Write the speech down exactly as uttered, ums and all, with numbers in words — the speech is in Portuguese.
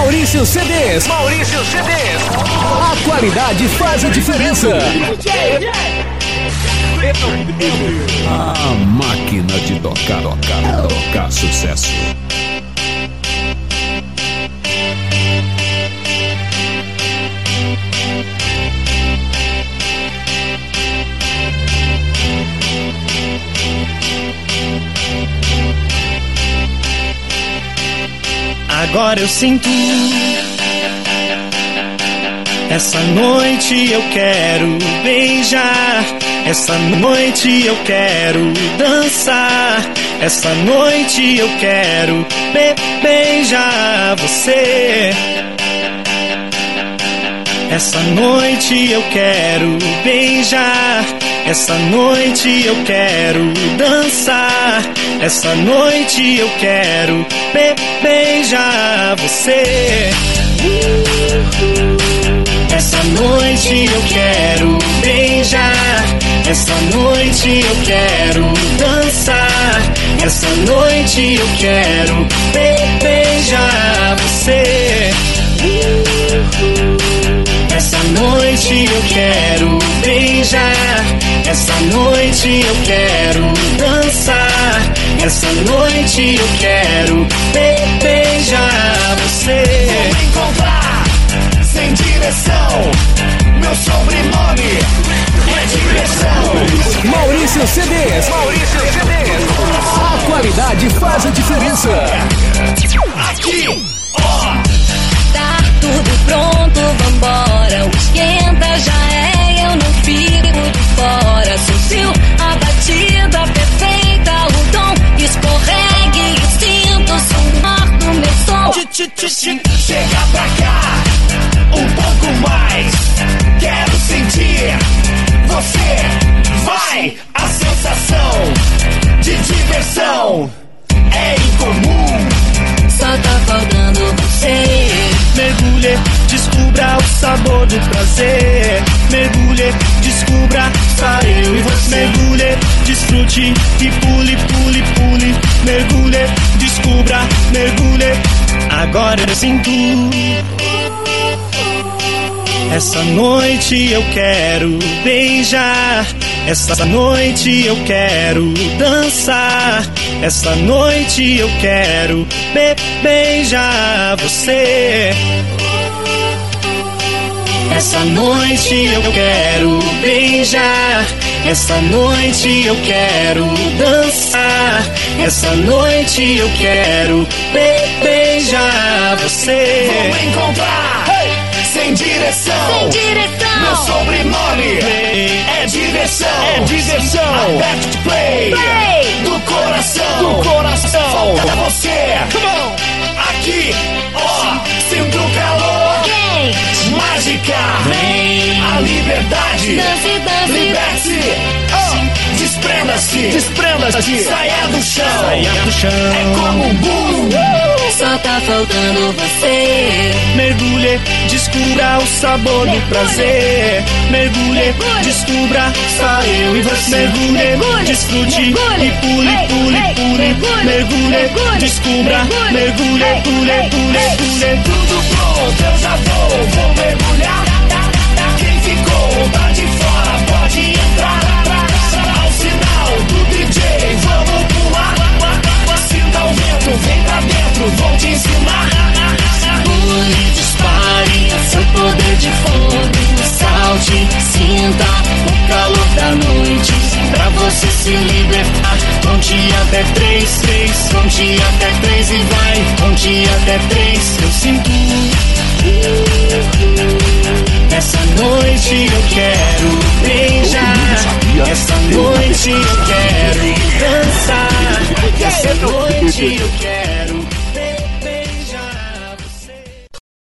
Maurício C Ds. Maurício C Ds. A qualidade faz a diferença. A máquina de tocar, tocar, tocar sucesso. Agora eu sinto. Essa noite eu quero beijar. Essa noite eu quero dançar. Essa noite eu quero be beijar você. Essa noite eu quero beijar. Essa noite eu quero dançar. Essa noite eu quero be beijar você. Essa noite eu quero beijar. Essa noite eu quero dançar. Essa noite eu quero be beijar você. Essa noite eu quero beijar. Essa noite eu quero dançar. Essa noite eu quero be beijar você. Vou encontrar sem direção. Meu sobrenome é diversão. Maurício C Ds. Maurício C Ds. A qualidade faz a diferença. Aqui, ó. Tá tudo pronto, vambora. O esquenta já é, eu não fico de fora. Sutil, a batida perfeita, o tom escorregue e sinto o som do meu som. Chega pra cá, um pouco mais. Quero sentir você. Vai, a sensação de diversão é incomum. Só tá faltando você. Mergulhe, descubra o sabor do prazer. Mergulhe, descubra só eu e você. Mergulhe, desfrute e pule, pule, pule. Mergulhe, descubra, mergulhe. Agora eu sinto. Essa noite eu quero beijar. Essa noite eu quero dançar. Essa noite eu quero be beijar você. Essa noite eu quero beijar. Essa noite eu quero dançar. Essa noite eu quero be beijar você. Vou encontrar sem direção. Sem direção. Meu sobrenome é diversão. É diversão. Aperto play. Play. Do coração. Do coração. Falta você. Come on. Aqui, ó, sinto calor. Quente. Mágica. Vem. A liberdade. Dance, dance. Liberte-se. Oh. Desprenda-se. Desprenda-se. Saia do chão. Saia do chão. É como um boom. Só tá faltando você. Mergulhe, descubra o sabor do prazer. Mergulhe, descubra só eu e você. Mergulhe, desfrute e pule, pule, pule. Mergulhe, descubra, mergulhe, pule, pule, pule. Tudo pronto, eu já vou, vou mergulhar. Quem ficou tá de fora, pode entrar. Ao sinal do D J, vamos pular. Sinta o vento, vem pra dentro, vou te ensinar. Pule, dispare seu poder de fogo. Salte, sinta o calor da noite. Pra você se libertar. Conte até três, três. Conte até três e vai. Conte até três. Eu sinto. Essa noite eu quero beijar. Essa noite eu quero dançar. Essa noite eu quero